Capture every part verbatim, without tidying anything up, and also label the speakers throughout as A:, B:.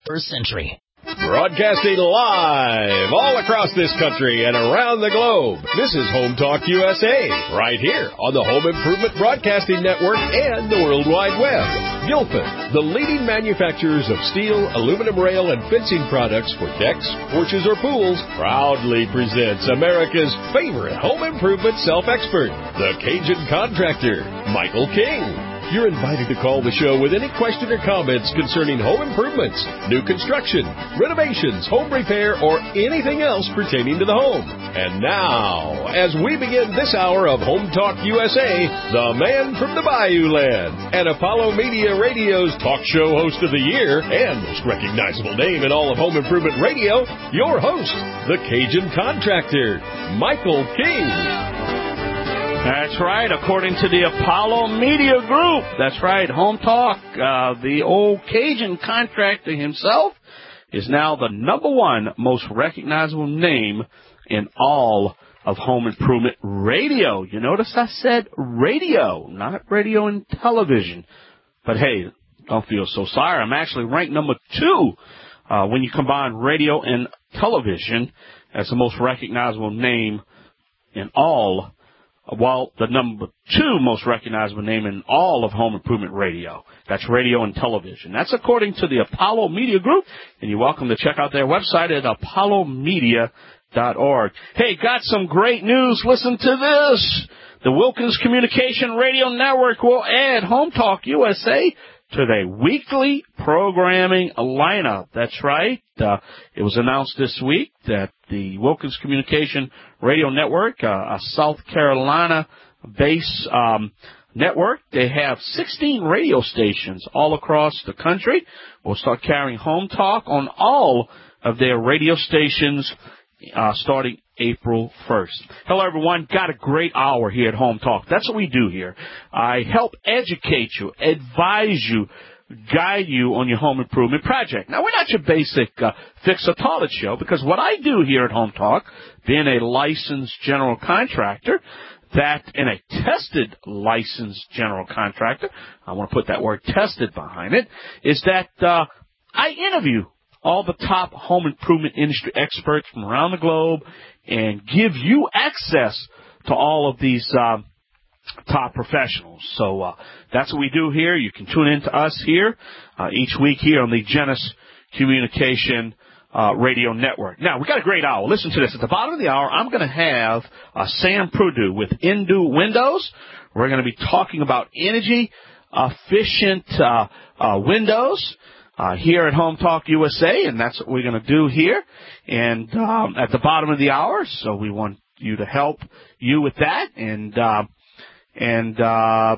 A: First Century.
B: Broadcasting live all across this country and around the globe. This is Home Talk U S A, right here on the Home Improvement Broadcasting Network and the World Wide Web. Gilpin, the leading manufacturers of steel, aluminum rail, and fencing products for decks, porches, or pools, proudly presents America's favorite home improvement self-expert, the Cajun Contractor, Michael King. You're invited to call the show with any question or comments concerning home improvements, new construction, renovations, home repair, or anything else pertaining to the home. And now, as we begin this hour of Home Talk U S A, the man from the Bayou Land and Apollo Media Radio's talk show host of the year and most recognizable name in all of home improvement radio, your host, the Cajun Contractor, Michael King.
C: That's right, according to the Apollo Media Group. That's right, Home Talk, uh, the old Cajun Contractor himself, is now the number one most recognizable name in all of home improvement radio. You notice I said radio, not radio and television. But hey, don't feel so sorry. I'm actually ranked number two uh, when you combine radio and television as the most recognizable name in all. Well, the number two most recognizable name in all of home improvement radio. That's radio and television. That's according to the Apollo Media Group, and you're welcome to check out their website at apollo media dot org. Hey, got some great news. Listen to this. The Wilkins Communication Radio Network will add Home Talk U S A to their weekly programming lineup. That's right. Uh, it was announced this week that the Wilkins Communication Radio Network, uh, a South Carolina-based um, network, they have sixteen radio stations all across the country. Will start carrying Home Talk on all of their radio stations uh, starting April first. Hello, everyone. Got a great hour here at Home Talk. That's what we do here. I help educate you, advise you, guide you on your home improvement project. Now, we're not your basic uh, fix-a-toilet show, because what I do here at Home Talk, being a licensed general contractor, that and a tested licensed general contractor, I want to put that word tested behind it, is that uh, I interview all the top home improvement industry experts from around the globe and give you access to all of these uh, top professionals. So uh, that's what we do here. You can tune in to us here uh, each week here on the Genesis Communication uh, Radio Network. Now, we got a great hour. Listen to this. At the bottom of the hour, I'm going to have uh, Sam Purdue with Indu Windows. We're going to be talking about energy efficient uh, uh, windows. Uh, here at Home Talk U S A, and that's what we're going to do here. And um, at the bottom of the hour, so we want you to help you with that. And uh, and uh,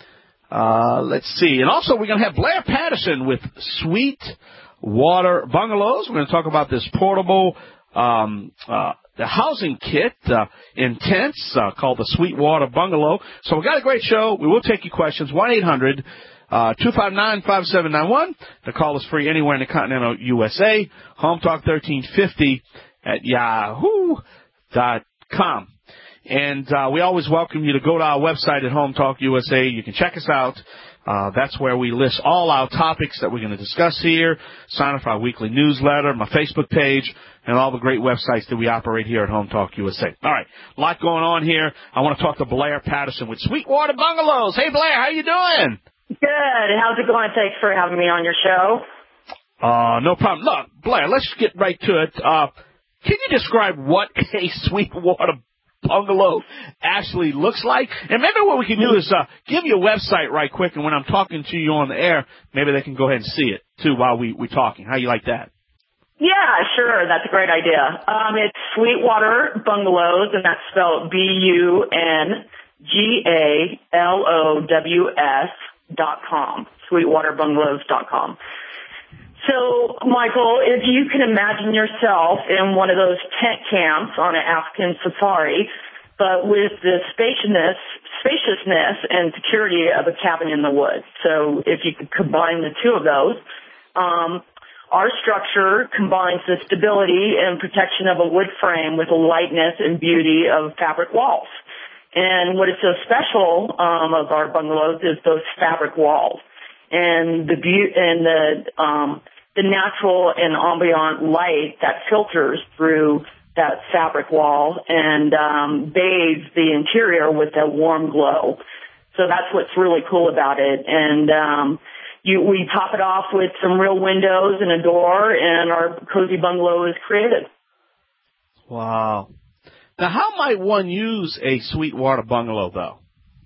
C: uh, let's see. And also, we're going to have Blair Patterson with Sweet Water Bungalows. We're going to talk about this portable um, uh, the housing kit uh, in tents uh, called the Sweet Water Bungalow. So we got a great show. We will take your questions. one eight hundred Uh, two five nine, five seven nine one. The call is free anywhere in the continental U S A. Home Talk thirteen fifty at yahoo dot com. And uh, we always welcome you to go to our website at Home Talk U S A. You can check us out. Uh, that's where we list all our topics that we're going to discuss here. Sign up for our weekly newsletter, my Facebook page, and all the great websites that we operate here at Home Talk U S A. All right, a lot going on here. I want to talk to Blair Patterson with Sweetwater Bungalows. Hey, Blair, how you doing?
D: Good. How's it going? Thanks for having me on your show.
C: Uh, no problem. Look, Blair, let's get right to it. Uh, can you describe what a Sweetwater Bungalow actually looks like? And maybe what we can do is uh, give you a website right quick, and when I'm talking to you on the air, maybe they can go ahead and see it, too, while we, we're talking. How you like that?
D: Yeah, sure. That's a great idea. Um, it's Sweetwater Bungalows, and that's spelled B U N G A L O W S dot com, sweetwater bungalows dot com. So, Michael, if you can imagine yourself in one of those tent camps on an African safari, but with the spaciousness, spaciousness and security of a cabin in the woods. So if you could combine the two of those, um, our structure combines the stability and protection of a wood frame with the lightness and beauty of fabric walls. And what is so special um, of our bungalows is those fabric walls. And the be- and the um, the natural and ambient light that filters through that fabric wall and um, bathes the interior with a warm glow. So that's what's really cool about it. And um, you, we top it off with some real windows and a door, and our cozy bungalow is created.
C: Wow. Now, how might one use a Sweetwater bungalow, though?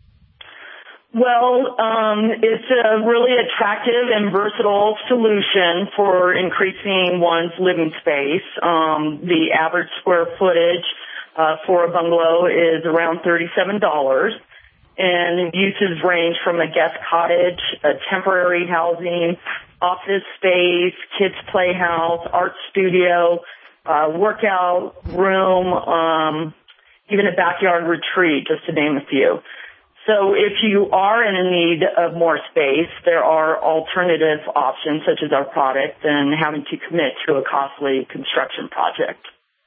D: Well, um, it's a really attractive and versatile solution for increasing one's living space. Um, the average square footage uh, for a bungalow is around thirty-seven dollars, and uses range from a guest cottage, a temporary housing, office space, kids' playhouse, art studio, uh, workout room, um, even a backyard retreat, just to name a few. So if you are in need of more space, there are alternative options such as our product than having to commit to a costly construction project.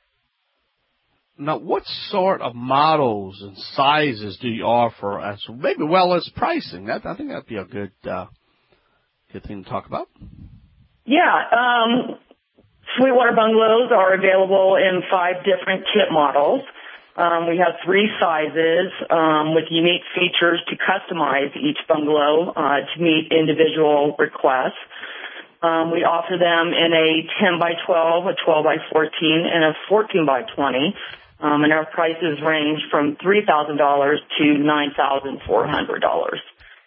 C: Now, what sort of models and sizes do you offer, as maybe well as pricing? That, I think that'd be a good uh, good thing to talk about.
D: Yeah, um, Sweetwater bungalows are available in five different kit models. Um, we have three sizes um, with unique features to customize each bungalow uh, to meet individual requests. Um, we offer them in a ten by twelve, a twelve by fourteen, and a fourteen by twenty. Um, and our prices range from three thousand dollars to nine thousand four hundred dollars.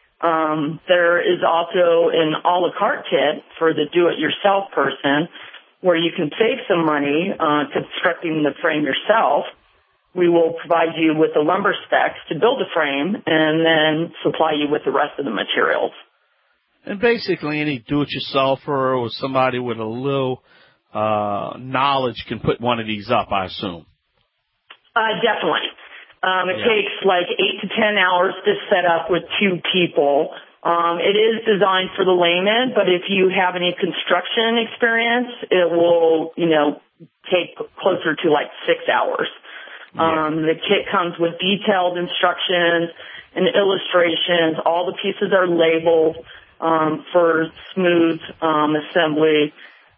D: Um, there is also an a la carte kit for the do-it-yourself person where you can save some money uh, constructing the frame yourself. We will provide you with the lumber specs to build a frame and then supply you with the rest of the materials.
C: And basically any do-it-yourselfer or somebody with a little uh, knowledge can put one of these up, I assume.
D: Uh, definitely. Um, it
C: yeah.
D: takes like eight to ten hours to set up with two people. Um, it is designed for the layman, but if you have any construction experience, it will, you know, take closer to like six hours. Yeah. Um, the kit comes with detailed instructions and illustrations. All the pieces are labeled um, for smooth um, assembly.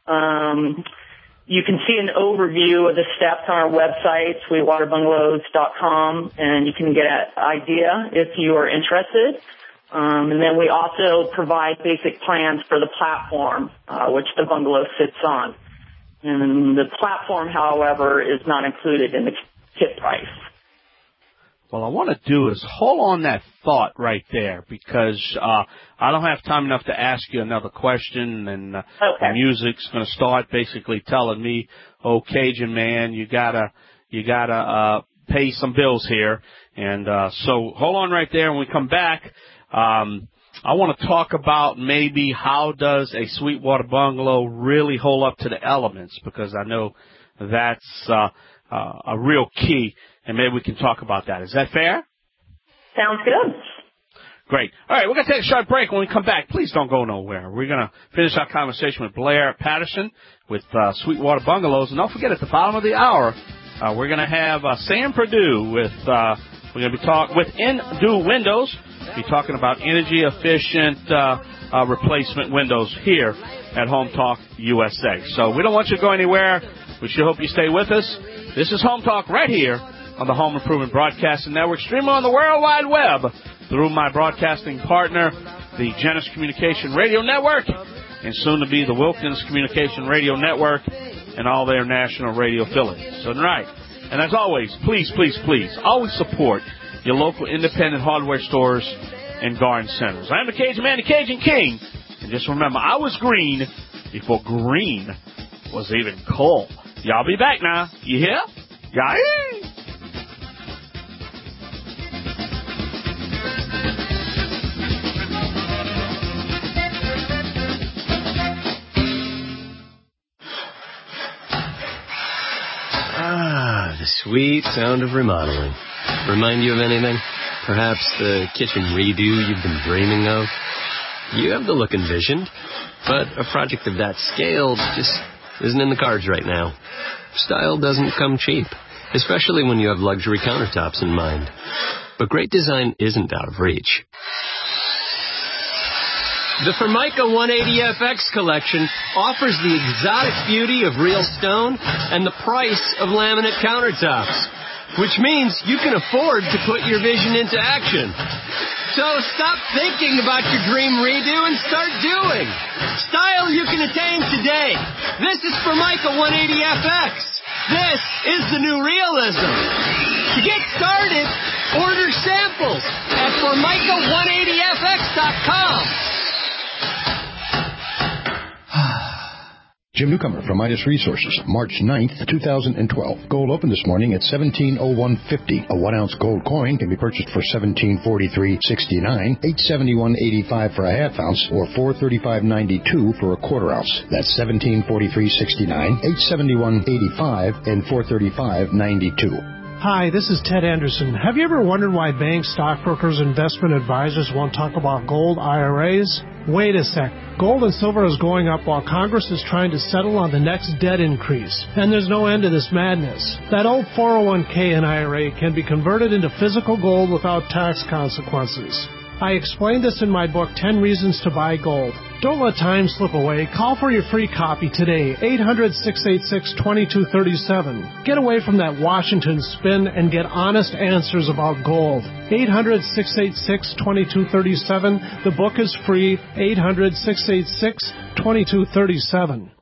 D: Um, you can see an overview of the steps on our website, sweetwater bungalows dot com, and you can get an idea if you are interested. Um, and then we also provide basic plans for the platform, uh, which the bungalow sits on. And the platform, however, is not included in the kit price.
C: Well, I want to do is hold on that thought right there because uh, I don't have time enough to ask you another question, and uh,
D: okay.
C: the music's going to start basically telling me, "Oh, Cajun man, you gotta you gotta uh, pay some bills here." And uh, so hold on right there. When we come back, um, I want to talk about maybe how does a Sweetwater bungalow really hold up to the elements, because I know that's uh, uh, a real key. And maybe we can talk about that. Is that fair?
D: Sounds good.
C: Great. All right, we're going to take a short break. When we come back, please don't go nowhere. We're going to finish our conversation with Blair Patterson with uh, Sweetwater Bungalows. And don't forget, at the bottom of the hour, uh, we're going to have uh, Sam Perdue with, uh, we're going to be talking with Indue Windows. We'll be talking about energy-efficient uh, uh, replacement windows here at Home Talk U S A. So we don't want you to go anywhere. We sure hope you stay with us. This is Home Talk right here on the Home Improvement Broadcasting Network, streaming on the World Wide Web through my broadcasting partner, the Genesis Communication Radio Network, and soon to be the Wilkins Communication Radio Network and all their national radio affiliates. So, right. And as always, please, please, please, always support your local independent hardware stores and garden centers. I'm the Cajun Man, the Cajun King. And just remember, I was green before green was even cool. Y'all be back now. You hear? Yeah.
A: Ah, the sweet sound of remodeling. Remind you of anything? Perhaps the kitchen redo you've been dreaming of? You have the look envisioned, but a project of that scale just isn't in the cards right now. Style doesn't come cheap, especially when you have luxury countertops in mind. But great design isn't out of reach. The Formica one eighty F X collection offers the exotic beauty of real stone and the price of laminate countertops, which means you can afford to put your vision into action. So stop thinking about your dream redo and start doing. Style you can attain today. This is Formica one eighty F X. This is the new realism. To get started, order samples at Formica one eighty F X dot com.
E: Jim Newcomer from Midas Resources, March ninth, two thousand twelve. Gold opened this morning at seventeen oh one fifty. A one-ounce gold coin can be purchased for seventeen forty-three sixty-nine, eight seventy-one eighty-five for a half ounce, or four thirty-five ninety-two for a quarter ounce. That's seventeen forty-three sixty-nine, eight seventy-one eighty-five, and four thirty-five ninety-two.
F: Hi, this is Ted Anderson. Have you ever wondered why banks, stockbrokers, investment advisors won't talk about gold I R As? Wait a sec. Gold and silver is going up while Congress is trying to settle on the next debt increase. And there's no end to this madness. That old four oh one k and I R A can be converted into physical gold without tax consequences. I explained this in my book, ten reasons to Buy Gold. Don't let time slip away. Call for your free copy today, eight hundred, six eight six, two two three seven. Get away from that Washington spin and get honest answers about gold. eight hundred, six eight six, two two three seven. The book is free, eight hundred, six eight six, two two three seven.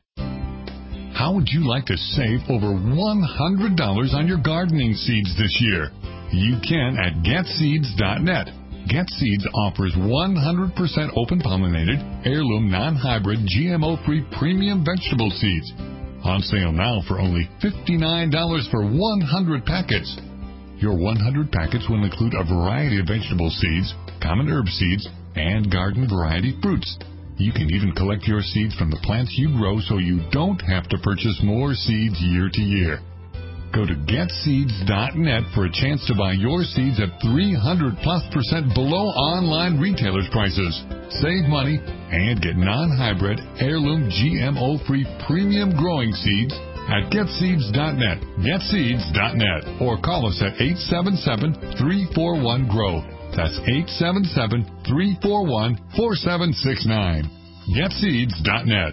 G: How would you like to save over one hundred dollars on your gardening seeds this year? You can at get seeds dot net. Get Seeds offers one hundred percent open-pollinated, heirloom, non-hybrid, G M O-free premium vegetable seeds. On sale now for only fifty-nine dollars for one hundred packets. Your one hundred packets will include a variety of vegetable seeds, common herb seeds, and garden variety fruits. You can even collect your seeds from the plants you grow so you don't have to purchase more seeds year to year. Go to get seeds dot net for a chance to buy your seeds at three hundred plus percent below online retailers' prices. Save money and get non-hybrid, heirloom, G M O-free premium growing seeds at get seeds dot net. get seeds dot net. Or call us at eight seven seven, three four one, G R O W. That's eight seven seven, three four one, four seven six nine. get seeds dot net.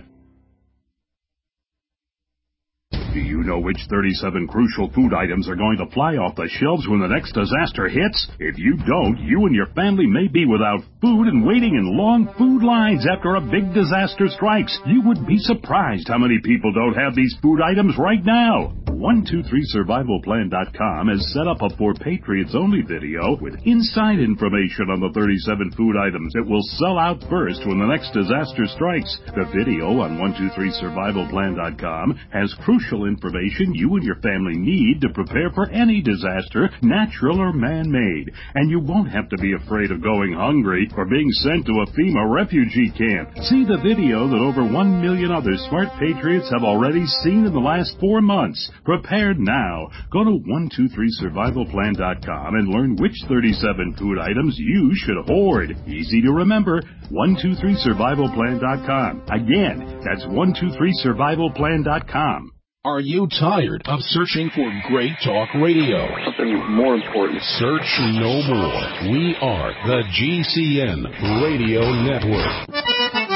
H: Do you know which thirty-seven crucial food items are going to fly off the shelves when the next disaster hits? If you don't, you and your family may be without food and waiting in long food lines after a big disaster strikes. You would be surprised how many people don't have these food items right now. one two three survival plan dot com has set up a For Patriots Only video with inside information on the thirty-seven food items that will sell out first when the next disaster strikes. The video on one two three survival plan dot com has crucial information you and your family need to prepare for any disaster, natural or man-made. And you won't have to be afraid of going hungry or being sent to a FEMA refugee camp. See the video that over one million other smart patriots have already seen in the last four months. Prepared now. Go to one two three survival plan dot com and learn which thirty-seven food items you should hoard. Easy to remember, one two three survival plan dot com. Again, that's one two three survival plan dot com.
B: Are you tired of searching for great talk radio?
I: Something more important.
B: Search no more. We are the G C N Radio Network.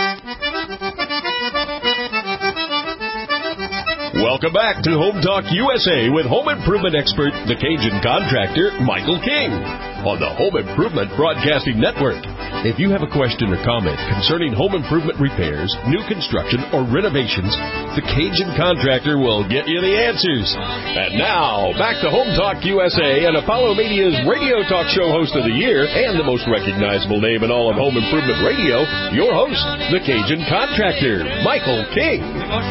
B: Welcome back to Home Talk U S A with home improvement expert, the Cajun contractor, Michael King, on the Home Improvement Broadcasting Network. If you have a question or comment concerning home improvement repairs, new construction, or renovations, the Cajun contractor will get you the answers. And now, back to Home Talk U S A and Apollo Media's radio talk show host of the year and the most recognizable name in all of home improvement radio, your host, the Cajun contractor, Michael King.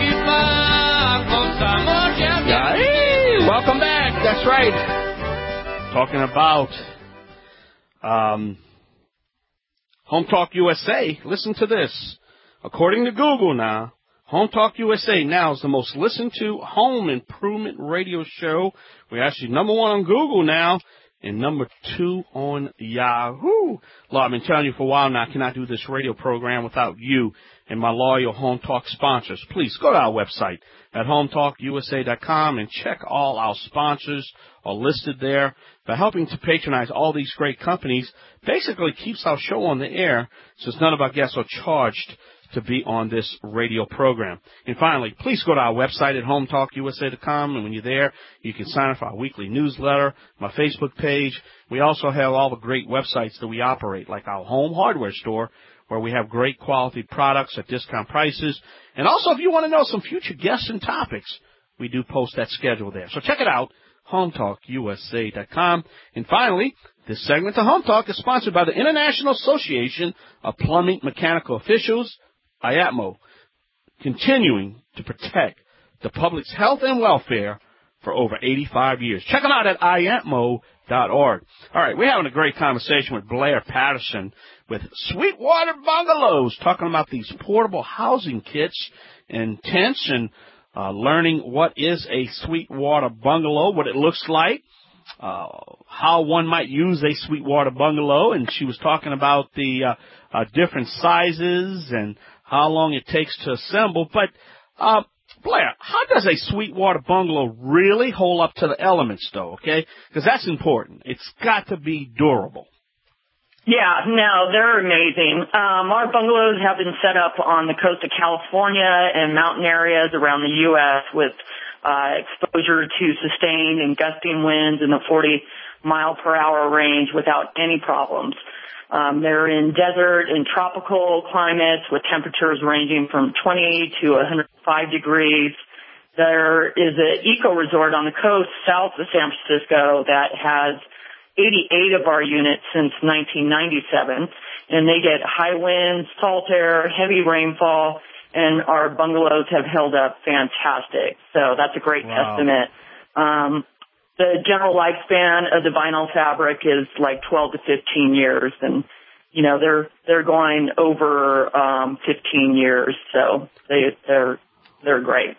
C: Yeah, hey, welcome back. That's right. Talking about um, Home Talk U S A. Listen to this. According to Google now, Home Talk U S A now is the most listened to home improvement radio show. We're actually number one on Google now. and number two on Yahoo. Lord, I've been telling you for a while now, I cannot do this radio program without you and my loyal Home Talk sponsors. Please go to our website at home talk u s a dot com and check all our sponsors are listed there. By helping to patronize all these great companies, basically keeps our show on the air since none of our guests are charged to be on this radio program. And finally, please go to our website at home talk u s a dot com, and when you're there, you can sign up for our weekly newsletter, my Facebook page. We also have all the great websites that we operate, like our home hardware store, where we have great quality products at discount prices. And also, if you want to know some future guests and topics, we do post that schedule there. So check it out, home talk u s a dot com. And finally, this segment of Home Talk is sponsored by the International Association of Plumbing Mechanical Officials, I A T M O, continuing to protect the public's health and welfare for over eighty-five years. Check them out at I A T M O dot org. All right, we're having a great conversation with Blair Patterson with Sweetwater Bungalows, talking about these portable housing kits and tents and uh, learning what is a Sweetwater Bungalow, what it looks like, uh, how one might use a Sweetwater Bungalow, and she was talking about the uh, uh, different sizes and how long it takes to assemble. But, uh, Blair, how does a Sweetwater Bungalow really hold up to the elements, though, okay? Because that's important. It's got to be durable.
D: Yeah, no, they're amazing. Um, our bungalows have been set up on the coast of California and mountain areas around the U S with uh, exposure to sustained and gusting winds in the forty mile per hour range without any problems. Um, they're in desert and tropical climates with temperatures ranging from twenty to one hundred five degrees. There is an eco resort on the coast south of San Francisco that has eighty-eight of our units since nineteen ninety-seven, and they get high winds, salt air, heavy rainfall, and our bungalows have held up fantastic. So that's a great
C: Wow.
D: testament. Um, the general lifespan of the vinyl fabric is like twelve to fifteen years, and you know they're they're going over um, fifteen years, so they they're they're great.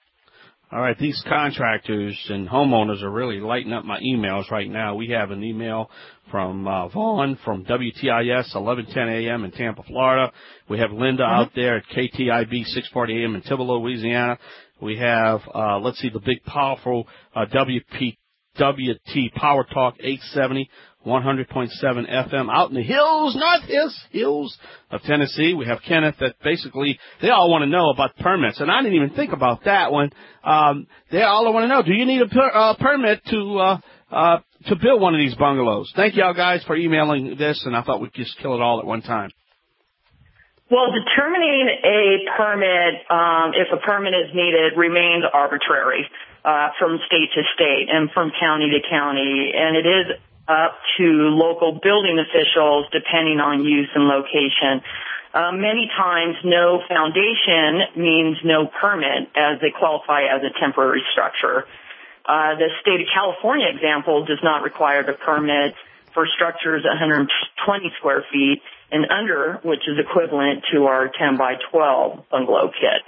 C: All right, these contractors and homeowners are really lighting up my emails right now. We have an email from uh, Vaughn from W T I S eleven ten a.m. in Tampa, Florida. We have Linda mm-hmm. out there at K T I B six forty a.m. in Thibodaux, Louisiana. We have, uh, let's see, the big, powerful uh, W P W T Power Talk eight seventy, one hundred point seven F M out in the hills, north hills, hills of Tennessee. We have Kenneth that basically they all want to know about permits, and I didn't even think about that one. Um, they all want to know, do you need a per, uh, permit to uh, uh, to build one of these bungalows? Thank y'all guys for emailing this, and I thought we'd just kill it all at one time.
D: Well, determining a permit, um, if a permit is needed, remains arbitrary uh, from state to state and from county to county, and it is up to local building officials depending on use and location. Uh, many times, no foundation means no permit, as they qualify as a temporary structure. Uh, the state of California example does not require a permit for structures one hundred twenty square feet and under, which is equivalent to our ten by twelve bungalow kit.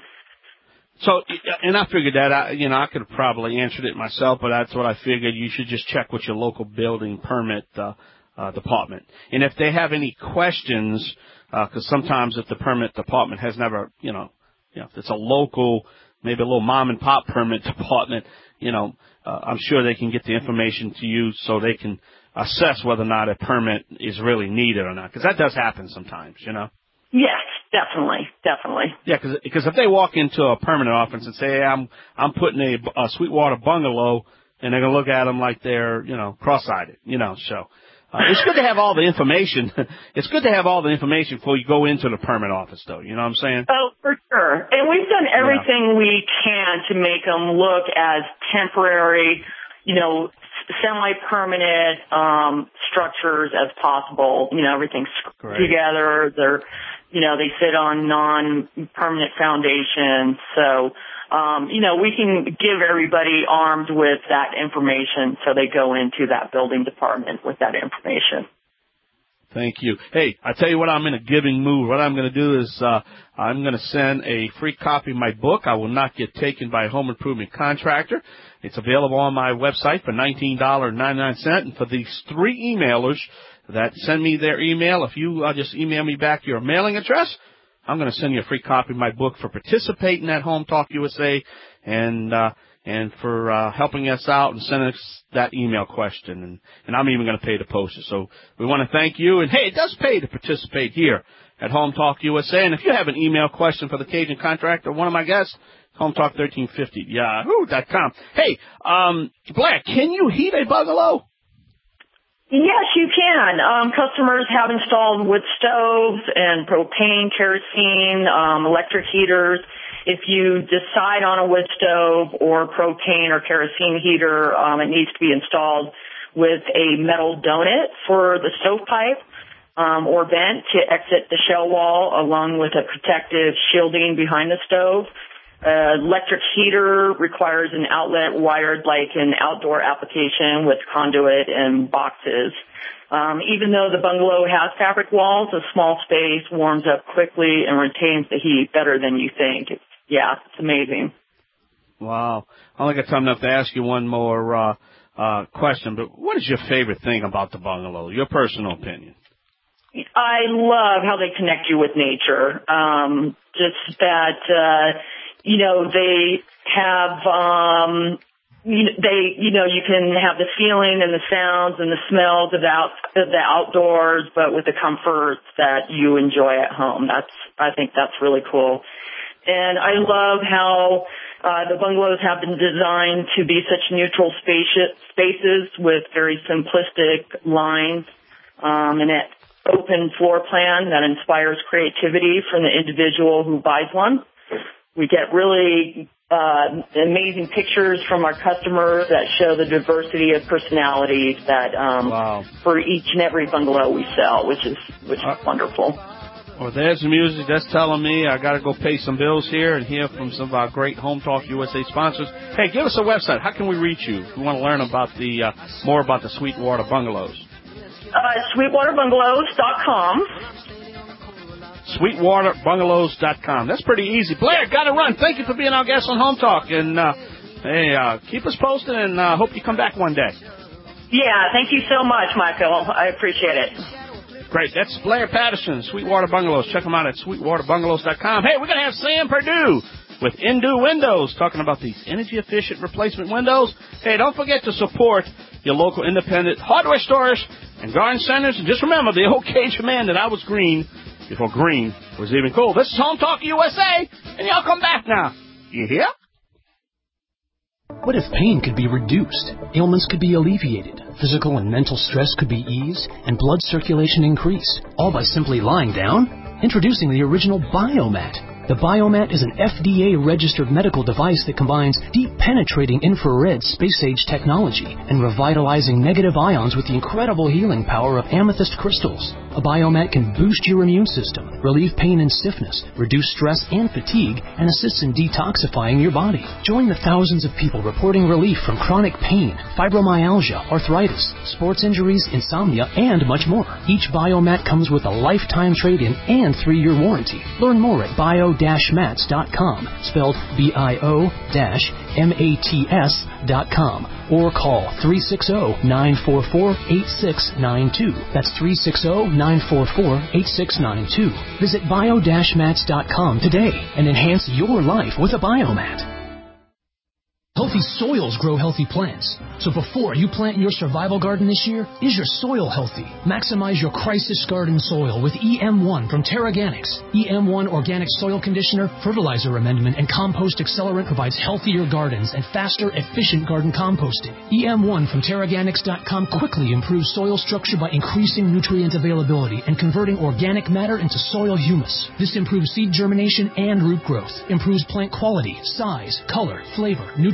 C: So, and I figured that, I, you know, I could have probably answered it myself, but that's what I figured. You should just check with your local building permit uh, uh, department. And if they have any questions, because uh, sometimes if the permit department has never, you know, you know, if it's a local, maybe a little mom and pop permit department, you know, uh, I'm sure they can get the information to you so they can assess whether or not a permit is really needed or not, because that does happen sometimes, you know.
D: Yes, definitely, definitely.
C: Yeah, because if they walk into a permanent office and say, hey, I'm I'm putting a, a Sweetwater Bungalow, and they're going to look at them like they're, you know, cross-eyed, you know, so. Uh, it's good to have all the information. It's good to have all the information before you go into the permit office, though. You know what I'm saying?
D: Oh, for sure. And we've done everything yeah. we can to make them look as temporary, you know, semi-permanent um, structures as possible. You know, everything's
C: Great.
D: together. They're, you know, they sit on non-permanent foundations. So, um, you know, we can give everybody armed with that information so they go into that building department with that information.
C: Thank you. Hey, I tell you what, I'm in a giving mood. What I'm going to do is uh, I'm going to send a free copy of my book, I Will Not Get Taken by a Home Improvement Contractor. It's available on my website for nineteen ninety-nine. And for these three emailers that send me their email, if you uh, just email me back your mailing address, I'm going to send you a free copy of my book for participating at Home Talk U S A and uh, and for uh, helping us out and sending us that email question. And, and I'm even going to pay to post it. So we want to thank you. And, hey, it does pay to participate here at Home Talk U S A. And if you have an email question for the Cajun Contractor, one of my guests, home talk thirteen fifty yahoo dot com. Hey, um, Blair, can you heat a bungalow?
D: Yes, you can. Um, customers have installed wood stoves and propane, kerosene, um, electric heaters. If you decide on a wood stove or propane or kerosene heater, um, it needs to be installed with a metal donut for the stovepipe um, or vent to exit the shell wall, along with a protective shielding behind the stove. Uh, electric heater requires an outlet wired like an outdoor application with conduit and boxes. Um, even though the bungalow has fabric walls, a small space warms up quickly and retains the heat better than you think. It's, yeah, it's amazing.
C: Wow. I only got time enough to ask you one more uh, uh, question, but what is your favorite thing about the bungalow, your personal opinion?
D: I love how they connect you with nature. Um, just that... Uh, You know, they have, um, you, they, you know, you can have the feeling and the sounds and the smells of, out, of the outdoors, but with the comforts that you enjoy at home. That's, I think that's really cool. And I love how, uh, the bungalows have been designed to be such neutral spacious spaces with very simplistic lines, um, and an open floor plan that inspires creativity from the individual who buys one. We get really uh, amazing pictures from our customers that show the diversity of personalities that um,
C: wow.
D: for each and every bungalow we sell, which is which is uh, wonderful.
C: Well, there's the music. That's telling me I got to go pay some bills here and hear from some of our great Home Talk U S A sponsors. Hey, give us a website. How can we reach you if we want to learn about the uh, more about the Sweetwater Bungalows?
D: Uh, Sweetwater Bungalows dot com.
C: Sweetwater Bungalows dot com. That's pretty easy. Blair, got to run. Thank you for being our guest on Home Talk. And, uh, hey, uh, keep us posted, and uh, hope you come back one day.
D: Yeah, thank you so much, Michael. I appreciate it.
C: Great. That's Blair Patterson, Sweetwater Bungalows. Check them out at Sweetwater Bungalows dot com. Hey, we're going to have Sam Perdue with Indu Windows talking about these energy-efficient replacement windows. Hey, don't forget to support your local independent hardware stores and garden centers. And just remember, the old Cajun man that I was green before green was even cool. This is Home Talk U S A, and y'all come back now. You hear?
I: What if pain could be reduced, ailments could be alleviated, physical and mental stress could be eased, and blood circulation increased, all by simply lying down? Introducing the original Biomat. The Biomat is an F D A-registered medical device that combines deep-penetrating infrared space-age technology and revitalizing negative ions with the incredible healing power of amethyst crystals. A Biomat can boost your immune system, relieve pain and stiffness, reduce stress and fatigue, and assists in detoxifying your body. Join the thousands of people reporting relief from chronic pain, fibromyalgia, arthritis, sports injuries, insomnia, and much more. Each Biomat comes with a lifetime trade-in and three-year warranty. Learn more at bio dash mats dot com, spelled B I O M A T S dot com, or call three six zero, nine four four, eight six nine two. That's three six zero, nine four four, eight six nine two. Visit bio dash mats dot com today and enhance your life with a Biomat. Healthy soils grow healthy plants. So before you plant your survival garden this year, is your soil healthy? Maximize your crisis garden soil with E M one from Terraganics. E M one Organic Soil Conditioner, Fertilizer Amendment, and Compost Accelerant provides healthier gardens and faster, efficient garden composting. E M one from Terraganics dot com quickly improves soil structure by increasing nutrient availability and converting organic matter into soil humus. This improves seed germination and root growth, improves plant quality, size, color, flavor, nutrient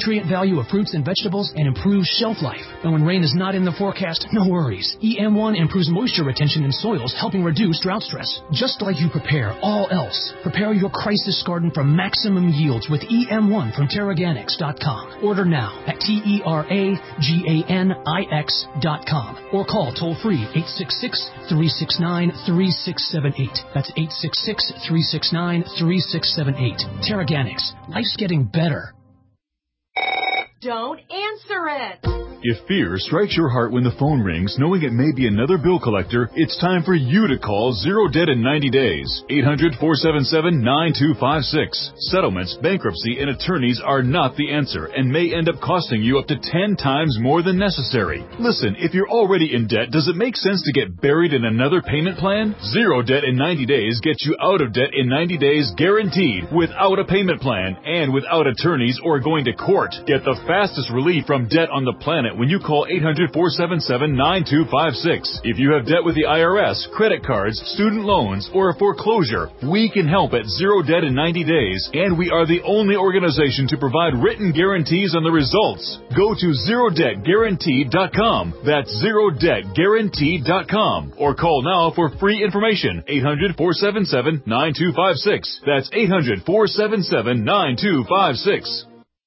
I: nutrient value of fruits and vegetables and improves shelf life. And when rain is not in the forecast, no worries. E M one improves moisture retention in soils, helping reduce drought stress. Just like you prepare all else, prepare your crisis garden for maximum yields with E M one from Terraganics dot com. Order now at T E R A G A N I X dot com or call toll-free eight six six, three six nine, three six seven eight. That's eight six six, three six nine, three six seven eight. Terraganics. Life's getting better.
J: Don't answer it.
K: If fear strikes your heart when the phone rings, knowing it may be another bill collector, it's time for you to call Zero Debt in ninety days. eight hundred, four seven seven, nine two five six. Settlements, bankruptcy, and attorneys are not the answer and may end up costing you up to ten times more than necessary. Listen, if you're already in debt, does it make sense to get buried in another payment plan? Zero Debt in ninety days gets you out of debt in ninety days guaranteed, without a payment plan and without attorneys or going to court. Get the fastest relief from debt on the planet when you call eight hundred, four seven seven, nine two five six. If you have debt with the I R S, credit cards, student loans, or a foreclosure, we can help at Zero Debt in ninety days, and we are the only organization to provide written guarantees on the results. Go to zero debt guaranteed dot com. That's zero debt guaranteed dot com. Or call now for free information. eight hundred, four seven seven, nine two five six. That's eight hundred, four seven seven, nine two five six.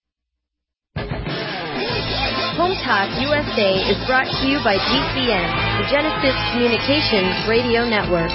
L: Home Talk U S A is brought to you by G C N, the Genesis Communications Radio Network.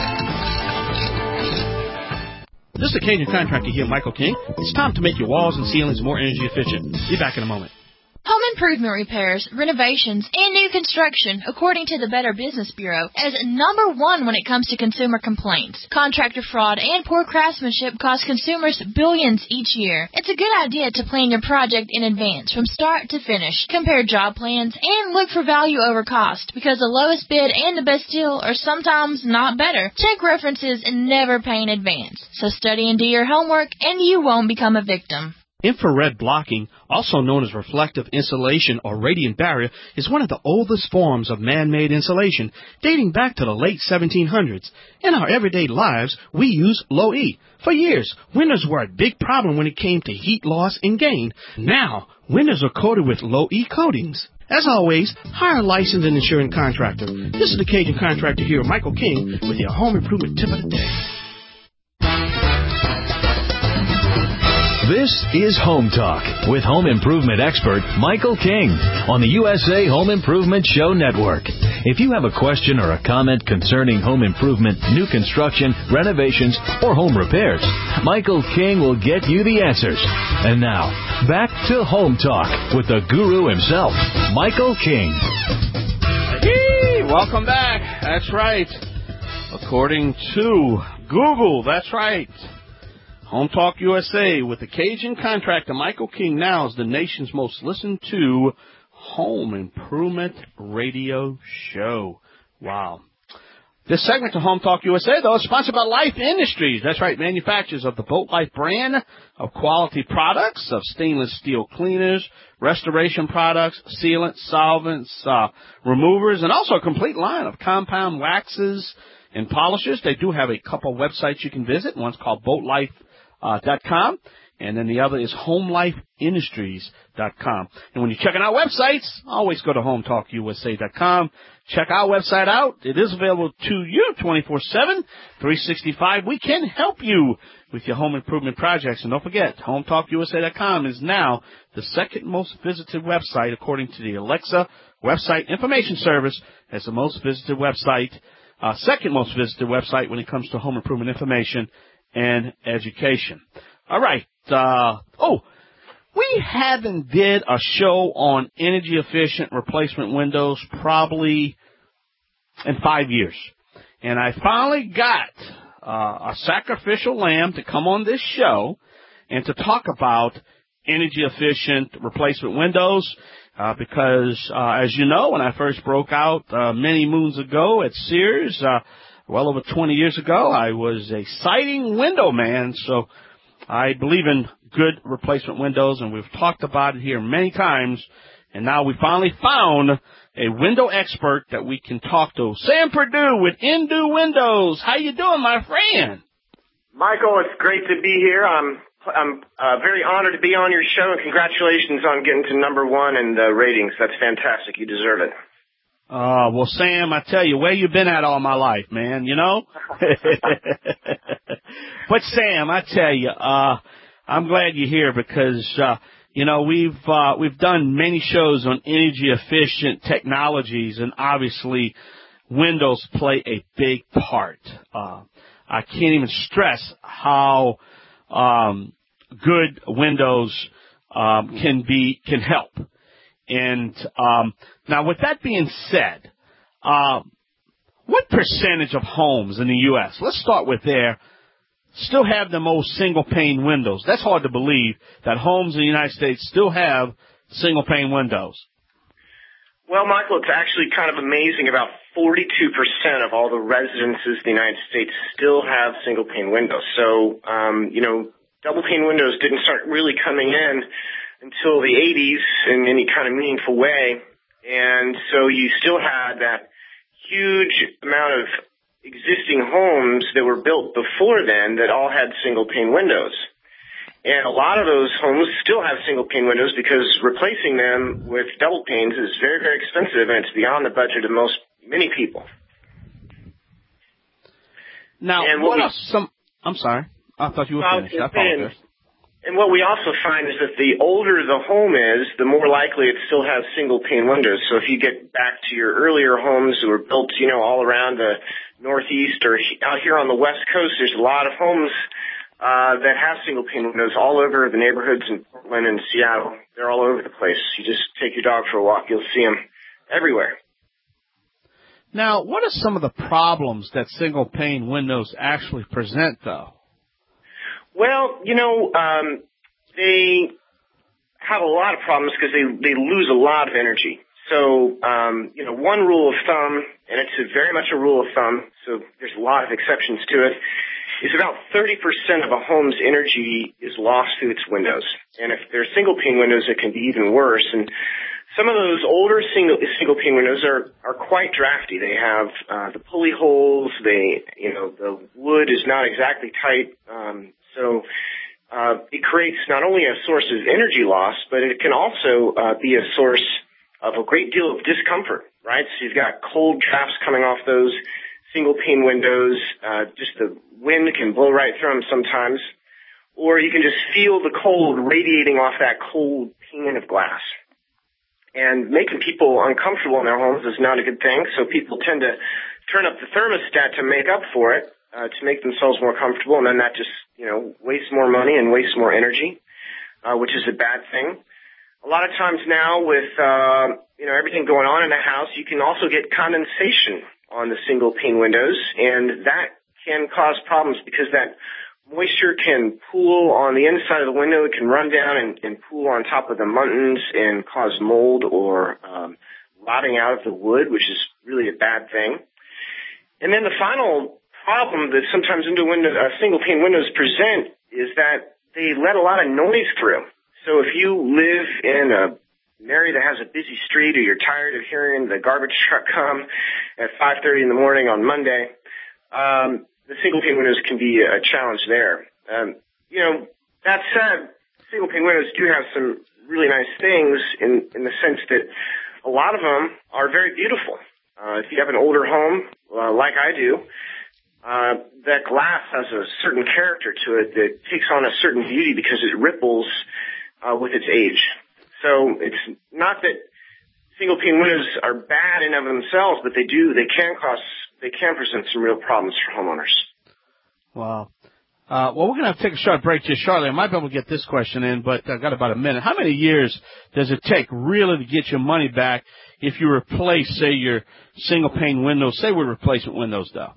C: This is the Cajun Contractor here, Michael King. It's time to make your walls and ceilings more energy efficient. Be back in a moment.
M: Home improvement repairs, renovations, and new construction, according to the Better Business Bureau, is number one when it comes to consumer complaints. Contractor fraud and poor craftsmanship cost consumers billions each year. It's a good idea to plan your project in advance, from start to finish. Compare job plans and look for value over cost, because the lowest bid and the best deal are sometimes not better. Check references and never pay in advance. So study and do your homework, and you won't become a victim.
C: Infrared blocking, also known as reflective insulation or radiant barrier, is one of the oldest forms of man-made insulation, dating back to the late seventeen hundreds. In our everyday lives, we use low E. For years, windows were a big problem when it came to heat loss and gain. Now, windows are coated with low E coatings. As always, hire a licensed and insured contractor. This is the Cajun Contractor here, Michael King, with your home improvement tip of the day.
N: This is Home Talk with home improvement expert Michael King on the U S A Home Improvement Show Network. If you have a question or a comment concerning home improvement, new construction, renovations, or home repairs, Michael King will get you the answers. And now, back to Home Talk with the guru himself, Michael King.
C: Hey, welcome back. That's right. According to Google, that's right. Home Talk U S A with the Cajun Contractor Michael King now is the nation's most listened to home improvement radio show. Wow. This segment of Home Talk U S A, though, is sponsored by Life Industries. That's right, manufacturers of the Boat Life brand of quality products, of stainless steel cleaners, restoration products, sealants, solvents, uh, removers, and also a complete line of compound waxes and polishers. They do have a couple websites you can visit. One's called boat life dot com, and then the other is home life industries dot com. And when you're checking out websites, always go to home talk U S A dot com. Check our website out. It is available to you twenty-four seven, three sixty-five. We can help you with your home improvement projects. And don't forget, home talk U S A dot com is now the second most visited website, according to the Alexa Website Information Service, as the most visited website, uh, second most visited website when it comes to home improvement information and education. All right. Uh, oh, we haven't did a show on energy efficient replacement windows probably in five years. And I finally got uh, a sacrificial lamb to come on this show and to talk about energy efficient replacement windows. Uh, because, uh, as you know, when I first broke out uh, many moons ago at Sears, uh, well over twenty years ago, I was a siding window man, so I believe in good replacement windows, and we've talked about it here many times, and now we finally found a window expert that we can talk to. Sam Perdue with Indu Windows. How you doing, my friend?
O: Michael, it's great to be here. I'm I'm uh, very honored to be on your show, and congratulations on getting to number one in the ratings. That's fantastic. You deserve it.
C: Uh, well, Sam, I tell you, where you been at all my life, man, you know? But, Sam, I tell you, uh, I'm glad you're here because, uh, you know, we've, uh, we've done many shows on energy efficient technologies, and obviously windows play a big part. Uh, I can't even stress how, um, good windows, um, can be, can help. And um, now, with that being said, uh, what percentage of homes in the U S, let's start with there, still have the most single-pane windows? That's hard to believe that homes in the United States still have single-pane windows.
O: Well, Michael, it's actually kind of amazing. About forty-two percent of all the residences in the United States still have single-pane windows. So, um, you know, double-pane windows didn't start really coming in until the eighties in any kind of meaningful way. And so you still had that huge amount of existing homes that were built before then that all had single pane windows. And a lot of those homes still have single pane windows because replacing them with double panes is very, very expensive, and it's beyond the budget of most, many people.
C: Now,
O: and
C: what
O: we,
C: are some, I'm sorry, I thought you were finished. I apologize.
O: And what we also find is that the older the home is, the more likely it still has single-pane windows. So if you get back to your earlier homes that were built, you know, all around the Northeast or out here on the West Coast, there's a lot of homes uh, that have single-pane windows all over the neighborhoods in Portland and Seattle. They're all over the place. You just take your dog for a walk, you'll see them everywhere.
C: Now, what are some of the problems that single-pane windows actually present, though?
O: Well, you know, um, they have a lot of problems because they, they lose a lot of energy. So, um, you know, one rule of thumb, and it's a very much a rule of thumb, so there's a lot of exceptions to it, is about thirty percent of a home's energy is lost through its windows. And if they're single-pane windows, it can be even worse. And some of those older single, single-pane windows are, are quite drafty. They have uh, the pulley holes. They, you know, the wood is not exactly tight. Um, so uh, it creates not only a source of energy loss, but it can also uh, be a source of a great deal of discomfort, right? So you've got cold drafts coming off those single-pane windows. Uh, just the wind can blow right through them sometimes. Or you can just feel the cold radiating off that cold pane of glass. And making people uncomfortable in their homes is not a good thing, so people tend to turn up the thermostat to make up for it, uh, to make themselves more comfortable, and then that just, you know, wastes more money and wastes more energy, uh, which is a bad thing. A lot of times now with, uh, you know, everything going on in the house, you can also get condensation on the single pane windows, and that can cause problems because that moisture can pool on the inside of the window. It can run down and, and pool on top of the muntins and cause mold or um, rotting out of the wood, which is really a bad thing. And then the final problem that sometimes into window, uh, single-pane windows present is that they let a lot of noise through. So if you live in a an area that has a busy street or you're tired of hearing the garbage truck come at five thirty in the morning on Monday, um, the single-pane windows can be a challenge there. Um, you know, that said, single-pane windows do have some really nice things in, in the sense that a lot of them are very beautiful. Uh, if you have an older home, uh, like I do, uh, that glass has a certain character to it that takes on a certain beauty because it ripples uh, with its age. So it's not that single-pane windows are bad in and of themselves, but they do, they can cause They can present some real problems for homeowners.
C: Wow. Uh, well, we're going to have to take a short break here shortly. I might be able to get this question in, but I've got about a minute. How many years does it take really to get your money back if you replace, say, your single-pane windows, say with replacement windows, though?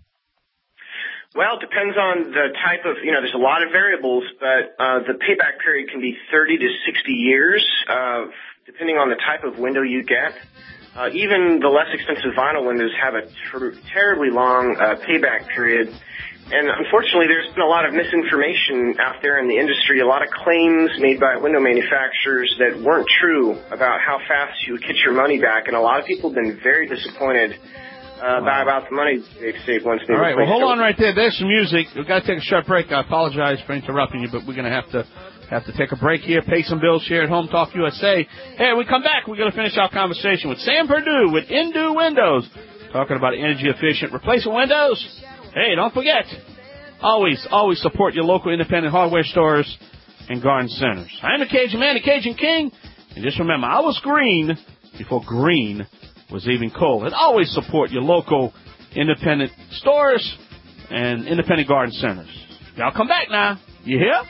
O: Well, it depends on the type of, you know, there's a lot of variables, but uh, the payback period can be thirty to sixty years, uh, depending on the type of window you get. Uh, even the less expensive vinyl windows have a ter- terribly long uh, payback period. And unfortunately, there's been a lot of misinformation out there in the industry, a lot of claims made by window manufacturers that weren't true about how fast you would get your money back. And a lot of people have been very disappointed uh, about, about the money they save once they
C: All right, well, hold
O: it.
C: on right there. There's some music. We've got to take a short break. I apologize for interrupting you, but we're going to have to have to take a break here, pay some bills here at Home Talk U S A. Hey, we come back, we're going to finish our conversation with Sam Perdue with Indu Windows, talking about energy-efficient replacement windows. Hey, don't forget, always, always support your local independent hardware stores and garden centers. I'm the Cajun Man, the Cajun King, and just remember, I was green before green was even cool. And always support your local independent stores and independent garden centers. Y'all come back now. You hear?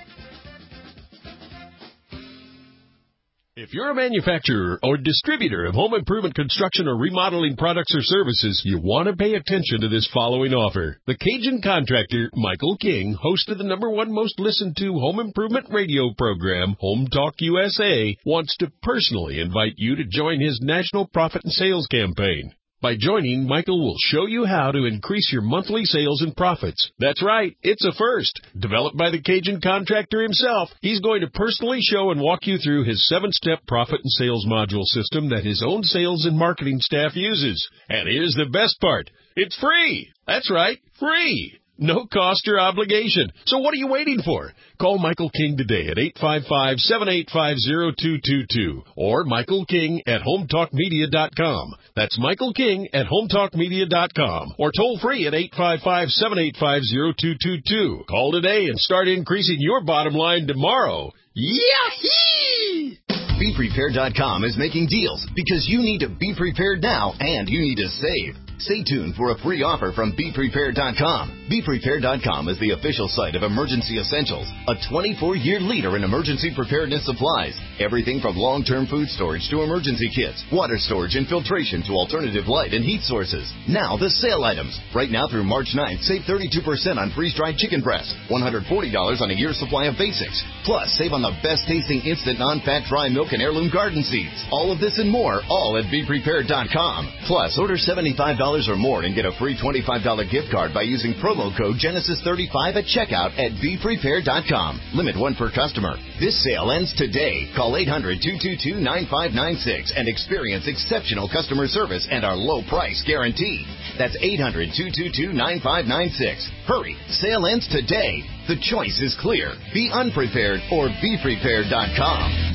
B: If you're a manufacturer or distributor of home improvement construction or remodeling products or services, you want to pay attention to this following offer. The Cajun contractor, Michael King, host of the number one most listened to home improvement radio program, Home Talk U S A, wants to personally invite you to join his national profit and sales campaign. By joining, Michael will show you how to increase your monthly sales and profits. That's right, it's a first. Developed by the Cajun contractor himself, he's going to personally show and walk you through his seven-step profit and sales module system that his own sales and marketing staff uses. And here's the best part. It's free. That's right, free. No cost or obligation. So what are you waiting for? Call Michael King today at eight five five, seven eight five, zero two two two or Michael King at home talk media dot com. That's Michael King at home talk media dot com or toll free at eight five five, seven eight five, zero two two two. Call today and start increasing your bottom line tomorrow. Yahee!
P: Be Prepared dot com is making deals because you need to be prepared now and you need to save. Stay tuned for a free offer from Be Prepared dot com. Be Prepared dot com is the official site of Emergency Essentials, a twenty-four year leader in emergency preparedness supplies. Everything from long-term food storage to emergency kits, water storage and filtration to alternative light and heat sources. Now the sale items. Right now through March ninth, save thirty-two percent on freeze-dried chicken breast, one hundred forty dollars on a year's supply of basics. Plus, save on the best-tasting instant non-fat dry milk and heirloom garden seeds. All of this and more, all at Be Prepared dot com. Plus, order seventy-five dollars or more and get a free twenty-five dollars gift card by using promo code Genesis thirty-five at checkout at Be Prepared dot com. Limit one per customer. This sale ends today. Call eight hundred, two two two, nine five nine six and experience exceptional customer service and our low price guarantee. That's eight hundred, two two two, nine five nine six. Hurry, sale ends today. The choice is clear. Be unprepared or Be Prepared dot com.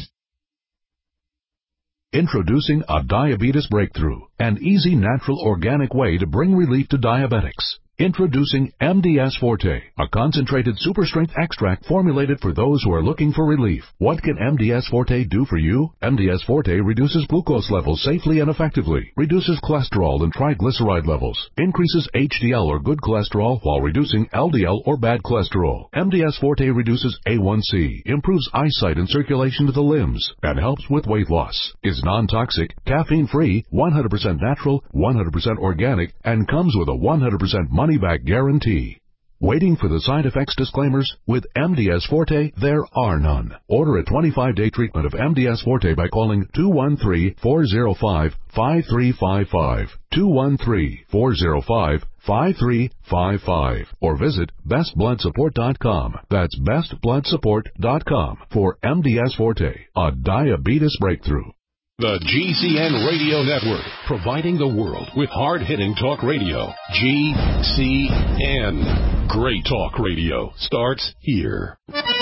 Q: Introducing a diabetes breakthrough, an easy, natural, organic way to bring relief to diabetics. Introducing M D S Forte, a concentrated super-strength extract formulated for those who are looking for relief. What can M D S Forte do for you? M D S Forte reduces glucose levels safely and effectively, reduces cholesterol and triglyceride levels, increases H D L or good cholesterol while reducing L D L or bad cholesterol. M D S Forte reduces A one C, improves eyesight and circulation to the limbs, and helps with weight loss. Is non-toxic, caffeine-free, one hundred percent natural, one hundred percent organic, and comes with a one hundred percent money-back guarantee. Waiting for the side effects disclaimers? With M D S Forte, there are none. Order a twenty-five day treatment of M D S Forte by calling two one three, four zero five, five three five five, two one three, four zero five, five three five five, or visit best blood support dot com. That's best blood support dot com for M D S Forte, a diabetes breakthrough.
B: The G C N Radio Network, providing the world with hard-hitting talk radio. G C N. Great talk radio starts here.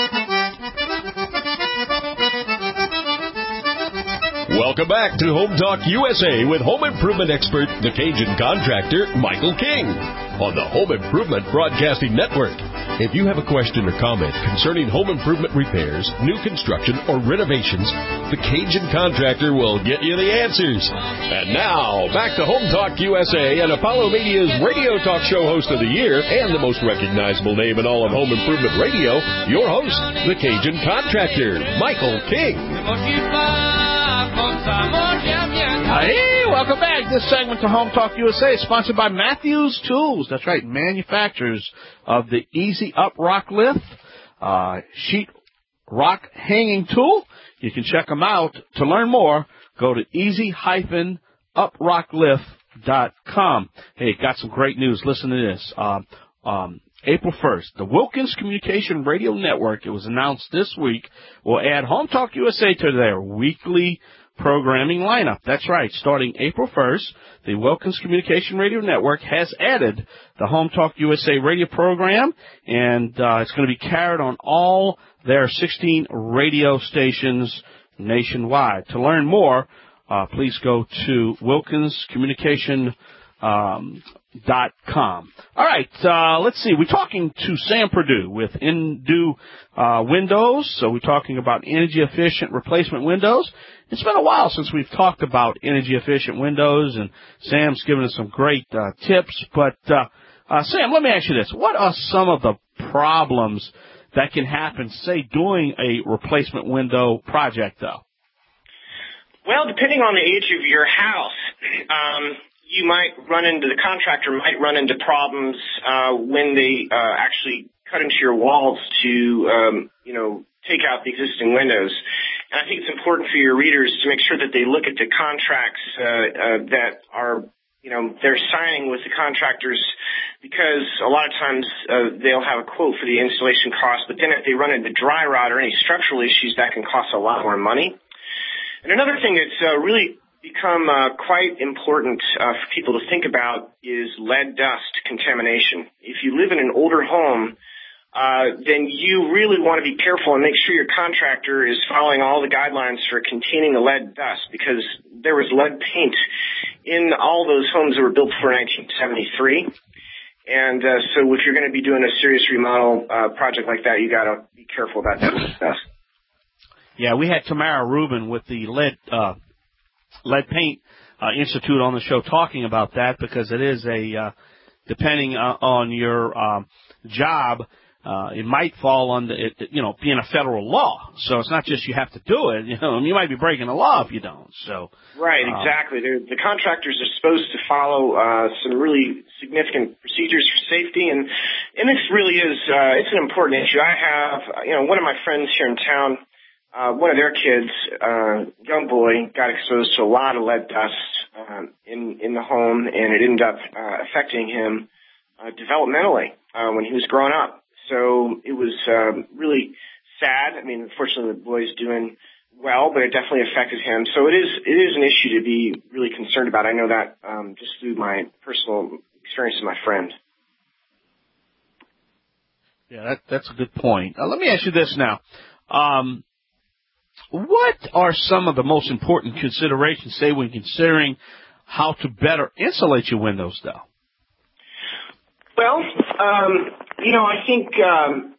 B: Welcome back to Home Talk U S A with home improvement expert, the Cajun contractor, Michael King, on the Home Improvement Broadcasting Network. If you have a question or comment concerning home improvement repairs, new construction, or renovations, the Cajun contractor will get you the answers. And now, back to Home Talk U S A and Apollo Media's radio talk show host of the year and the most recognizable name in all of home improvement radio, your host, the Cajun contractor, Michael King.
C: Hey, welcome back. This segment to Home Talk U S A is sponsored by Matthews Tools. That's right, manufacturers of the Easy Up Rock Lift, uh, sheet rock hanging tool. You can check them out. To learn more, go to easy dash up rock lift dot com. Hey, got some great news. Listen to this. Uh, um, April first, the Wilkins Communication Radio Network, it was announced this week, will add Home Talk U S A to their weekly programming lineup. That's right. Starting April first, the Wilkins Communication Radio Network has added the Home Talk U S A radio program, and uh, it's going to be carried on all their sixteen radio stations nationwide. To learn more, uh, please go to Wilkins Communication um, dot com. All right, uh, let's see. We're talking to Sam Perdue with Indu uh, Windows. So we're talking about energy-efficient replacement windows. It's been a while since we've talked about energy-efficient windows, and Sam's given us some great uh, tips. But, uh, uh, Sam, let me ask you this. What are some of the problems that can happen, say, doing a replacement window project, though?
O: Well, depending on the age of your house, um, you might run into, the contractor might run into problems uh, when they uh, actually cut into your walls to, um, you know, take out the existing windows. And I think it's important for your readers to make sure that they look at the contracts uh, uh, that are, you know, they're signing with the contractors, because a lot of times uh, they'll have a quote for the installation cost, but then if they run into dry rot or any structural issues, that can cost a lot more money. And another thing that's uh, really become uh, quite important uh, for people to think about is lead dust contamination. If you live in an older home, uh, then you really want to be careful and make sure your contractor is following all the guidelines for containing the lead dust, because there was lead paint in all those homes that were built before nineteen seventy-three. And uh, so if you're going to be doing a serious remodel uh, project like that, you got to be careful about that dust.
C: Yeah, we had Tamara Rubin with the lead uh, lead paint uh, institute on the show talking about that, because it is a uh, depending uh, on your um, job. Uh, it might fall under, it, you know, being a federal law. So it's not just you have to do it. You know, you might be breaking the law if you don't. So
O: right,
C: um,
O: exactly. They're, the contractors are supposed to follow uh, some really significant procedures for safety, and and this really is uh, it's an important issue. I have, you know, one of my friends here in town. Uh, one of their kids, uh, young boy, got exposed to a lot of lead dust uh, in in the home, and it ended up uh, affecting him uh, developmentally uh, when he was growing up. So it was um, really sad. I mean, unfortunately, the boy's doing well, but it definitely affected him. So it is it is an issue to be really concerned about. I know that um, just through my personal experience with my friend.
C: Yeah, that, that's a good point. Uh, let me ask you this now. Um, what are some of the most important considerations, say, when considering how to better insulate your windows, though?
O: Well, um, you know, I think, um,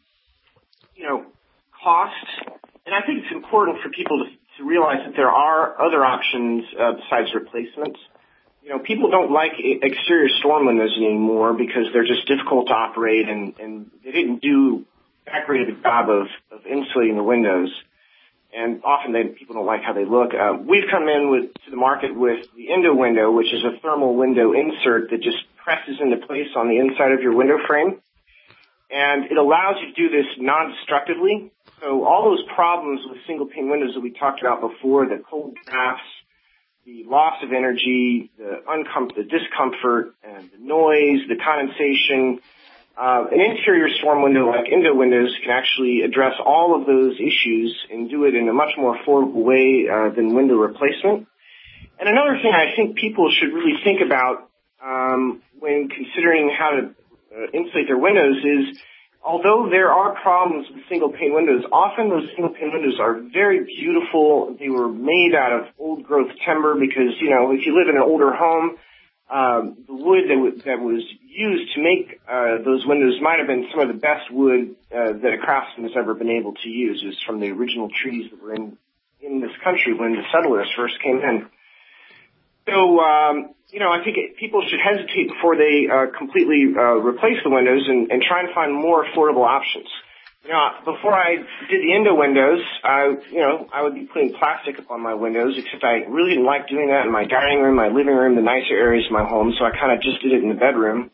O: you know, cost, and I think it's important for people to, to realize that there are other options uh, besides replacements. You know, people don't like exterior storm windows anymore because they're just difficult to operate, and, and they didn't do that great of a job of, of insulating the windows. And often they, people don't like how they look. Uh, we've come in with, to the market with the Indo window, which is a thermal window insert that just presses into place on the inside of your window frame. And it allows you to do this non-destructively. So all those problems with single pane windows that we talked about before, the cold drafts, the loss of energy, the, uncom- the discomfort, and the noise, the condensation, Uh, an interior storm window like Indo windows can actually address all of those issues and do it in a much more affordable way uh, than window replacement. And another thing I think people should really think about um, when considering how to uh, insulate their windows is, although there are problems with single pane windows, often those single pane windows are very beautiful. They were made out of old growth timber because, you know, if you live in an older home, Um, the wood that, w- that was used to make uh, those windows might have been some of the best wood uh, that a craftsman has ever been able to use. It was from the original trees that were in, in this country when the settlers first came in. So, um, you know, I think it, people should hesitate before they uh, completely uh, replace the windows and, and try and find more affordable options. You know, before I did the Indo windows, I, you know, I would be putting plastic up on my windows, except I really didn't like doing that in my dining room, my living room, the nicer areas of my home, so I kind of just did it in the bedroom.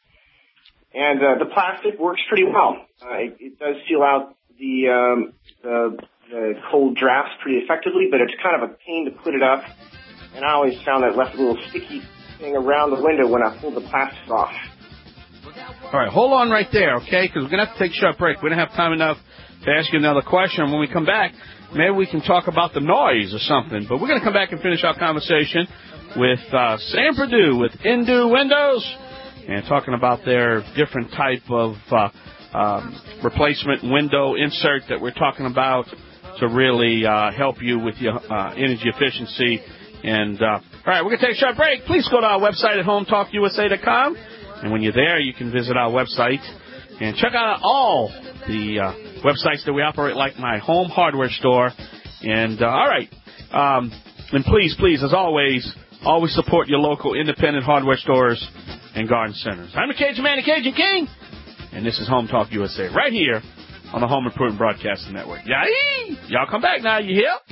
O: And uh, the plastic works pretty well. Uh, it, it does seal out the, um, the, the cold drafts pretty effectively, but it's kind of a pain to put it up. And I always found that it left a little sticky thing around the window when I pulled the plastic off.
C: All right, hold on right there, okay, because we're going to have to take a short break. We don't have time enough to ask you another question. When we come back, maybe we can talk about the noise or something. But we're going to come back and finish our conversation with uh, Sam Perdue with Indu Windows and talking about their different type of uh, um, replacement window insert that we're talking about to really uh, help you with your uh, energy efficiency. And, uh, all right, we're going to take a short break. Please go to our website at home talk U S A dot com. And when you're there, you can visit our website and check out all the uh, websites that we operate, like my home hardware store. And, uh, all right, um, and please, please, as always, always support your local independent hardware stores and garden centers. I'm the Cajun Man, the Cajun King, and this is Home Talk U S A right here on the Home Improvement Broadcasting Network. Yay! Y'all come back now, you hear?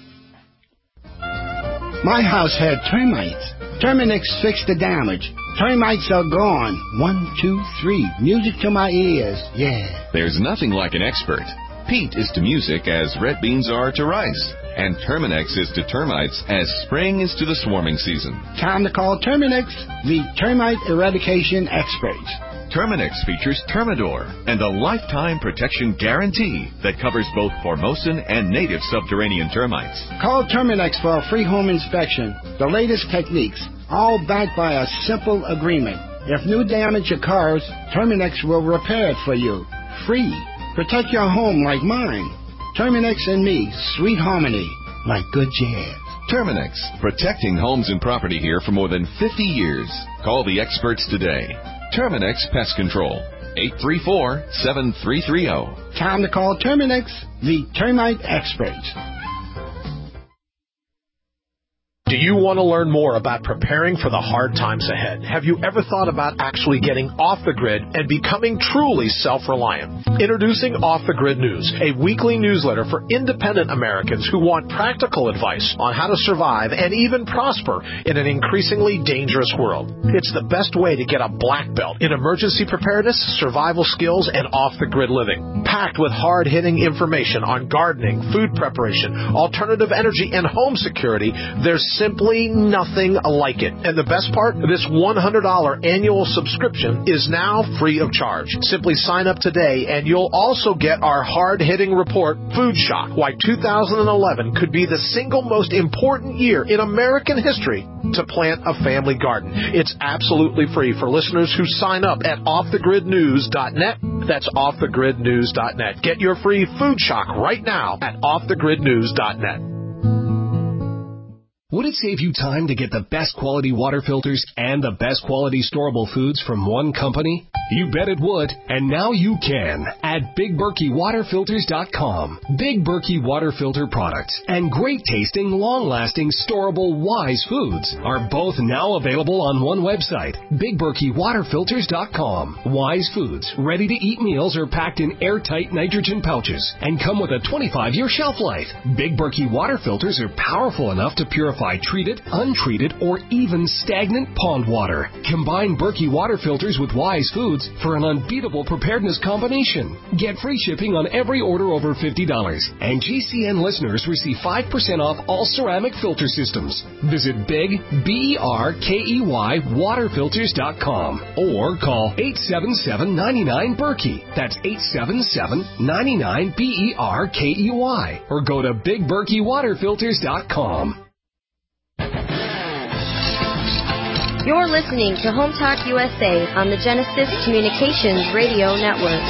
R: My house had termites. Terminix fixed the damage. Termites are gone. One, two, three. Music to my ears. Yeah.
S: There's nothing like an expert. Peat is to music as red beans are to rice. And Terminix is to termites as spring is to the swarming season.
R: Time to call Terminix, the termite eradication experts.
S: Terminix features Termidor and a lifetime protection guarantee that covers both Formosan and native subterranean termites.
R: Call Terminix for a free home inspection. The latest techniques, all backed by a simple agreement. If new damage occurs, Terminix will repair it for you. Free. Protect your home like mine. Terminix and me, sweet harmony, like good jazz.
S: Terminix, protecting homes and property here for more than fifty years. Call the experts today. Terminix Pest Control, eight three four, seven three three zero.
R: Time to call Terminix, the termite experts.
T: Do you want to learn more about preparing for the hard times ahead? Have you ever thought about actually getting off the grid and becoming truly self-reliant? Introducing Off the Grid News, a weekly newsletter for independent Americans who want practical advice on how to survive and even prosper in an increasingly dangerous world. It's the best way to get a black belt in emergency preparedness, survival skills, and off-the-grid living. Packed with hard-hitting information on gardening, food preparation, alternative energy, and home security, there's simply nothing like it. And the best part, this one hundred dollars annual subscription is now free of charge. Simply sign up today and you'll also get our hard-hitting report, Food Shock, Why two thousand eleven Could Be the Single Most Important Year in American History to Plant a Family Garden. It's absolutely free for listeners who sign up at off the grid news dot net. That's off the grid news dot net. Get your free Food Shock right now at off the grid news dot net.
U: Would it save you time to get the best quality water filters and the best quality storable foods from one company? You bet it would, and now you can at Big Berkey Water Filters dot com. Big Berkey Water Filter products and great-tasting, long-lasting, storable Wise foods are both now available on one website, Big Berkey Water Filters dot com. Wise foods, ready-to-eat meals are packed in airtight nitrogen pouches and come with a twenty-five year shelf life. Big Berkey Water Filters are powerful enough to purify treated, untreated, or even stagnant pond water. Combine Berkey Water Filters with Wise foods for an unbeatable preparedness combination. Get free shipping on every order over fifty dollars. And G C N listeners receive five percent off all ceramic filter systems. Visit Big, B E R K E Y, water filters dot com or call eight seven seven, nine nine, Berkey. That's eight seven seven, nine nine, B E R K E Y. Or go to Big Berkey Water Filters dot com.
L: You're listening to Home Talk U S A on the Genesis Communications Radio Network.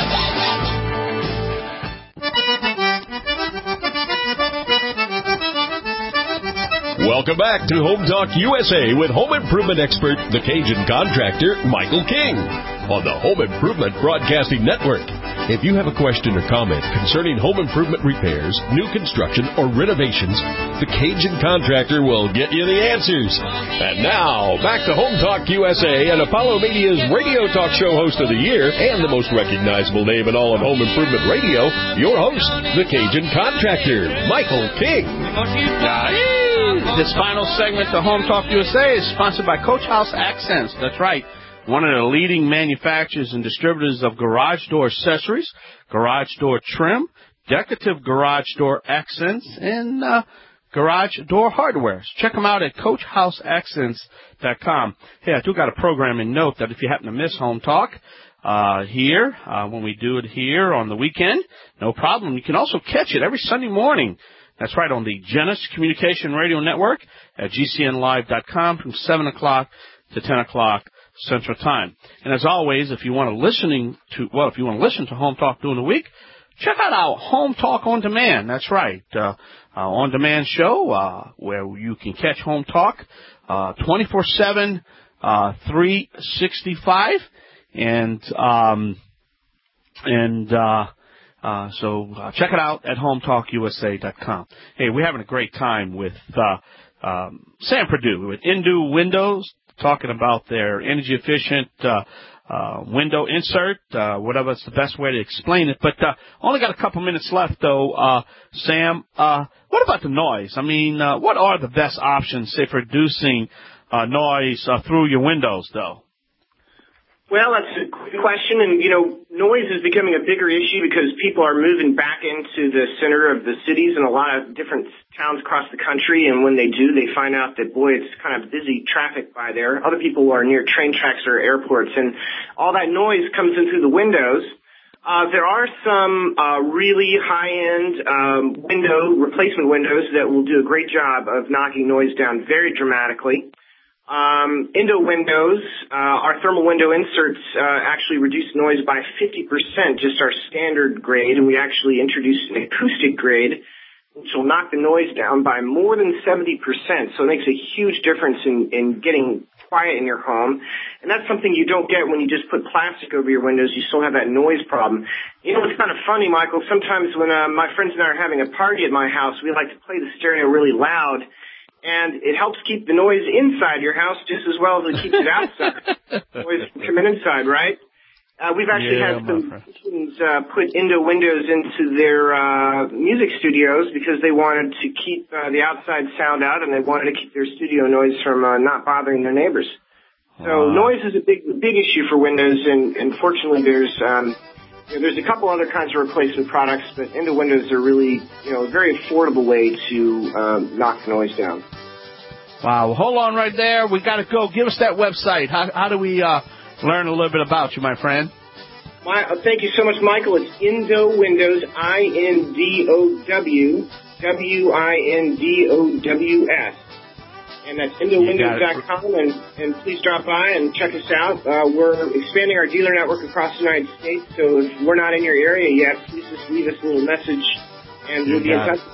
B: Welcome back to Home Talk U S A with home improvement expert, the Cajun contractor, Michael King, on the Home Improvement Broadcasting Network. If you have a question or comment concerning home improvement repairs, new construction, or renovations, the Cajun contractor will get you the answers. And now, back to Home Talk U S A and Apollo Media's radio talk show host of the year and the most recognizable name in all of home improvement radio, your host, the Cajun contractor, Michael King.
C: This final segment of Home Talk U S A is sponsored by Coach House Accents. That's right. One of the leading manufacturers and distributors of garage door accessories, garage door trim, decorative garage door accents, and uh, garage door hardware. Check them out at coach house accents dot com. Hey, I do got a programming note that if you happen to miss Home Talk, uh, here uh, when we do it here on the weekend. No problem. You can also catch it every Sunday morning. That's right, on the Genesis Communication Radio Network at G C N live dot com from seven o'clock to ten o'clock Central Time. And as always, if you want to listening to, well, if you want to listen to Home Talk during the week, check out our Home Talk On Demand. That's right, uh, our on-demand show uh, where you can catch Home Talk uh, twenty-four seven, uh, three sixty-five. And, um, and, uh, Uh, so uh, check it out at home talk U S A dot com. Hey, we're having a great time with uh, um, Sam Perdue with Indu Windows, talking about their energy-efficient uh, uh, window insert, uh, whatever is the best way to explain it. But uh, only got a couple minutes left, though, uh, Sam. Uh, what about the noise? I mean, uh, what are the best options, say, for reducing uh, noise uh, through your windows, though?
O: Well, that's a good question, and, you know, noise is becoming a bigger issue because people are moving back into the center of the cities in a lot of different towns across the country, and when they do, they find out that, boy, it's kind of busy traffic by there. Other people are near train tracks or airports, and all that noise comes in through the windows. Uh, there are some uh, really high-end um, window replacement windows that will do a great job of knocking noise down very dramatically. Um, Indo windows, uh, our thermal window inserts, uh, actually reduce noise by fifty percent, just our standard grade, and we actually introduced an acoustic grade, which will knock the noise down by more than seventy percent. So it makes a huge difference in, in getting quiet in your home. And that's something you don't get when you just put plastic over your windows. You still have that noise problem. You know, it's kind of funny, Michael. Sometimes when, uh, my friends and I are having a party at my house, we like to play the stereo really loud. And it helps keep the noise inside your house just as well as it keeps it outside. Noise can come in inside, right? Uh, we've actually yeah, had some musicians uh, put Indo windows into their uh, music studios because they wanted to keep uh, the outside sound out, and they wanted to keep their studio noise from uh, not bothering their neighbors. So wow. Noise is a big, big issue for windows, and, and fortunately, there's um, you know, there's a couple other kinds of replacement products, but Indo windows are really, you know, a very affordable way to um, knock the noise down.
C: Wow. Well, hold on right there. We got to go. Give us that website. How, how do we uh, learn a little bit about you, my friend?
O: My, uh, thank you so much, Michael. It's Indo Windows, I N D O W, W I N D O W S. And that's indo windows dot com, and, and please drop by and check us out. Uh, we're expanding our dealer network across the United States, so if we're not in your area yet, please just leave us a little message, and we'll be in touch.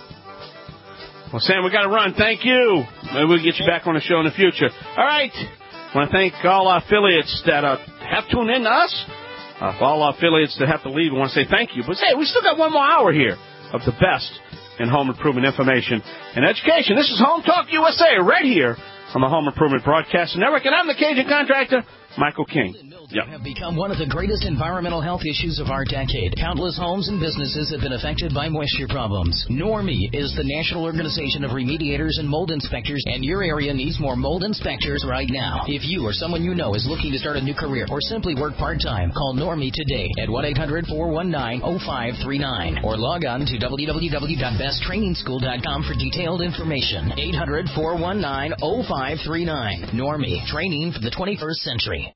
C: Well, Sam, we got to run. Thank you. Maybe we'll get you back on the show in the future. All right. I want to thank all our affiliates that uh, have tuned in to us. Uh, for all our affiliates that have to leave, I want to say thank you. But, hey, we still got one more hour here of the best in home improvement information and education. This is Home Talk U S A right here on the Home Improvement Broadcasting Network, and I'm the Cajun Contractor, Michael King. Yep.
U: Have become one of the greatest environmental health issues of our decade. Countless homes and businesses have been affected by moisture problems. NORMI is the National Organization of Remediators and Mold Inspectors, and your area needs more mold inspectors right now. If you or someone you know is looking to start a new career or simply work part-time, call NORMI today at one eight hundred, four one nine, oh five three nine or log on to w w w dot best training school dot com for detailed information. eight hundred, four one nine, oh five three nine. NORMI, training for the twenty-first century.